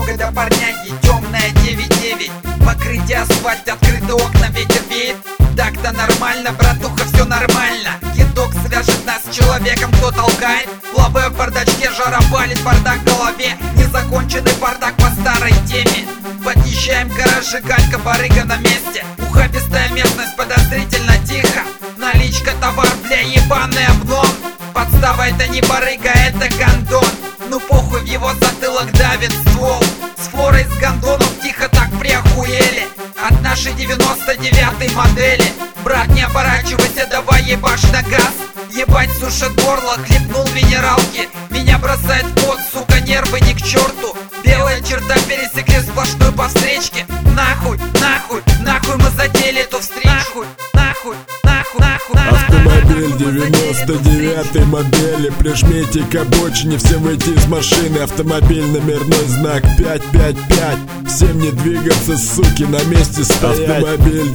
дорога до парняги, темная 9-9. Покрытие асфальт, открыты окна, ветер веет. Так-то нормально, братуха, все нормально. Кидок свяжет нас с человеком, кто толкает. Лаве в бардачке, жара палит, бардак в голове. Незаконченный бардак по старой теме. Подъезжаем к гаражу, галька, барыга на месте. Ухабистая местность, подозрительно тихо. Наличка, товар, бля, ебаный облом. Подстава, это не барыга, это гондон. Ну похуй, в его затылок давит ствол. С флорой с гондонов тихо так приохуели от нашей 99-й модели. Брат, не оборачивайся, давай ебашь на газ. Ебать сушит горло, хлебнул минералки. Меня бросает в пот, сука, нервы ни к черту. Белая черта, пересекли сплошную по встречке. Нахуй, нахуй, нахуй мы затеяли эту встречу. Нахуй, нахуй, нахуй, нахуй. Автомобиль 99-й модели. Прижмите к обочине, всем выйти из машины. Автомобиль, номерной знак 555. Всем не двигаться, суки, на месте стоять. Автомобиль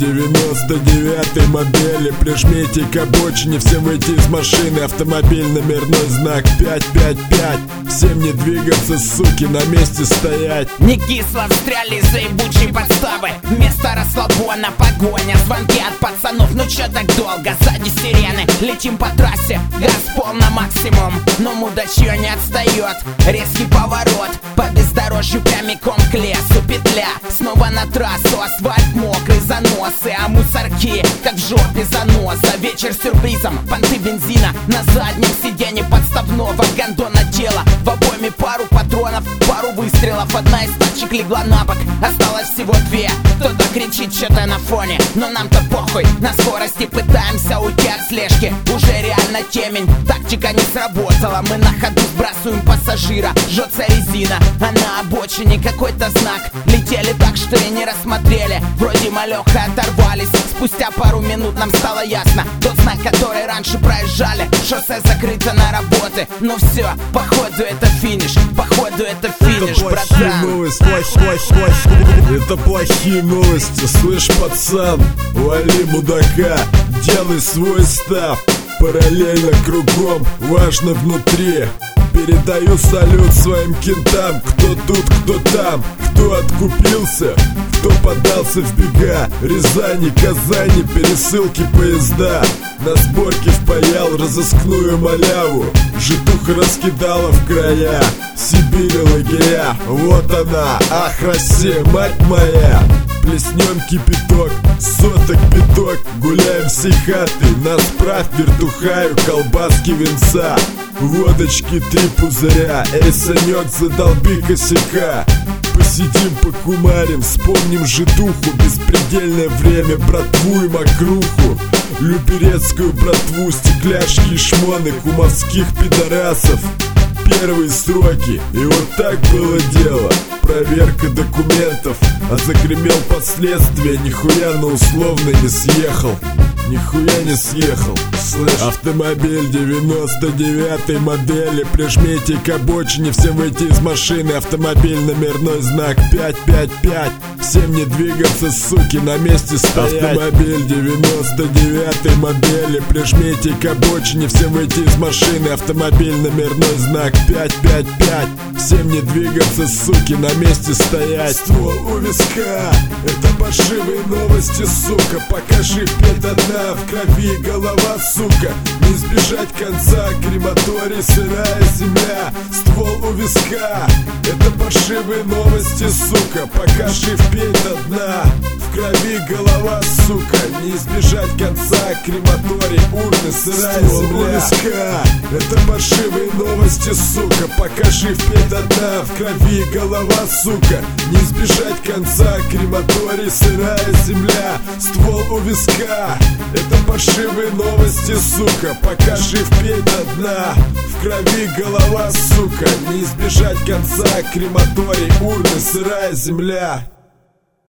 99-й модели. Прижмите к обочине, всем выйти из машины. Автомобиль, номерной знак 555. Всем не двигаться, суки, на месте стоять. Не кисло встряли из-за ебучей подставы. Вместо расслабона погоня, звонки от пацанов. Ну чё так долго, сзади сирены. Летим по трассе, газ пол на максимум. Но мудачье не отстает. Резкий поворот, по бездорожью прямиком к лесу. Петля, снова на трассу. Асфальт мокрый, заносы, а мусорки как в жопе заноза. Вечер с сюрпризом, понты бензина. На заднем сиденье подставного гондона тела. В обойме пару патронов, пару выстрелов. Одна из тачек легла на бок, осталось всего две. Кто-то кричит что-то на фоне, но нам-то похуй. На скорости пытаемся уйти от слежки. Уже реально темень, тактика не сработала. Мы на ходу сбрасываем пассажира. Жжется резина, а на обочине какой-то знак. Летели так, что и не рассмотрели. Вроде малёха оторвались. Спустя пару минут нам стало ясно. Тот знак, который раньше проезжали. Шоссе закрыто на работы. Ну все, походу это финиш. Походу это финиш, братан. Это плохие новости. Слышь, пацан, вали мудака, делай свой став. Параллельно кругом, важно внутри. Передаю салют своим кентам. Кто тут, кто там, кто откупился, кто подался в бега. Рязани, Казани, пересылки поезда. На сборке впаял разыскную маляву. Житуха раскидала в края. Сибирь, лагеря, вот она, ах, Россия, мать моя. Плеснем кипяток, соток пяток. Гуляем всей хатой, нас правь вертухаю. Колбаски, винца, водочки 3 пузыря. Эй, Санек, задолби косяка. Посидим, покумарим, вспомним житуху. Беспредельное время, братву и мокруху. Люберецкую братву, стекляшки и шмоны кумовских пидорасов. Первые сроки, и вот так было дело. Проверка документов, а загремел последствия. Нихуя на условно не съехал. Нихуя не съехал, слышь. Автомобиль 99-й модели. Прижмите к обочине, всем выйти из машины. Автомобиль, номерной знак 555. Всем не двигаться, суки, на месте стоять. Автомобиль 99-й модели. Прижмите к обочине, всем выйти из машины. Автомобиль, номерной знак 555. Всем не двигаться, суки, на месте стоять. Ствол у виска, это паршивые новости, сука. Покажи петь одна, в крови голова, сука. Не избежать конца, крематорий, сырая земля. Ствол у виска, это паршивые новости, сука. Покажи впеть до дна, в крови голова, сука. Не избежать конца, крематорий, урны, сырая земля. Ствол у виска, это паршивые новости, сука. Покажи впеть до дна, в крови голова, сука. Не избежать конца, крематорий, сырая земля. Ствол у виска, это паршивые новости, сука. Покажи впеть до дна, в крови голова, сука. Не избежать конца, крематорий, урны, сырая земля.